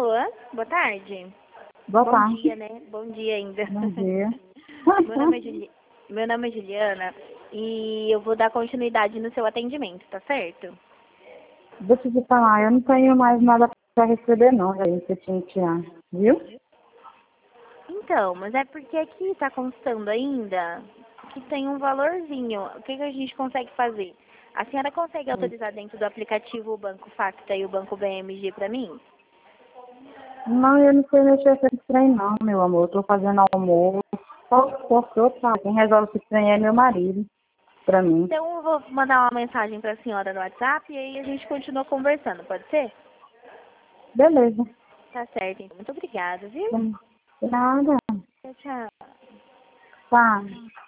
Alô? Boa tarde. Boa Bom tarde. dia, né? Bom dia ainda. Bom dia. Meu nome é Juliana e eu vou dar continuidade no seu atendimento, tá certo? Deixa eu te falar, eu não tenho mais nada para receber não, gente, que eu tinha que tirar, viu? Então, mas é porque aqui tá constando ainda que tem um valorzinho. O que a gente consegue fazer? A senhora consegue autorizar dentro do aplicativo o Banco Facta e o Banco BMG para mim? Não, eu não fui mexer com esse trem não, meu amor. Eu tô fazendo almoço. Só porque eu faço. Quem resolve esse trem é meu marido, pra mim. Então eu vou mandar uma mensagem para a senhora no WhatsApp e aí a gente continua conversando, pode ser? Beleza. Tá certo, então. Muito obrigada, viu? De nada. Tchau, tchau. Tá.